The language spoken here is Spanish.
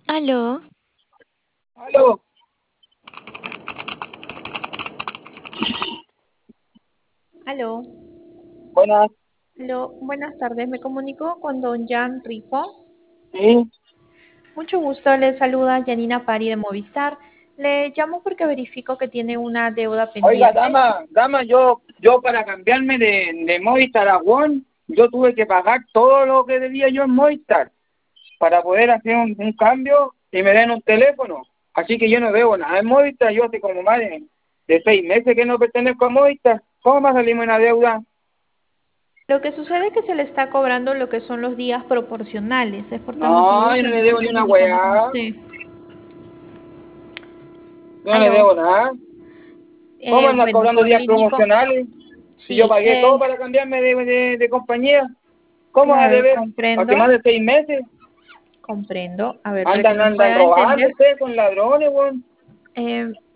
Aló, Aló, Aló, buenas, aló, buenas tardes. Me comunico con don Jan Rifo. sí. Mucho gusto, le saluda Janina Pari de Movistar. Le llamo porque verifico que tiene una deuda Oiga, pendiente. dama, yo para cambiarme de Movistar a One, yo tuve que pagar todo lo que debía yo en Movistar para poder hacer un cambio y me den un teléfono. Así que yo no debo nada en Movistar, yo hace como más de 6 meses que no pertenezco a Movistar. ¿Cómo va a salirme una deuda? Lo que sucede es que se le está cobrando lo que son los días proporcionales. Es por tal motivo No, yo que no me le estoy debo ni una comunicando con weá, usted. yo no le Aló, debo nada. ¿Cómo andan bueno, cobrando solo días le indico, promocionales? Si yo sí, pagué todo para cambiarme de compañía, ¿cómo va a claro, deber? Hace más comprendo, de 6 meses. comprendo. A ver, para que Andan, me andan pueda robando entender. ustedes, son ladrones, weón.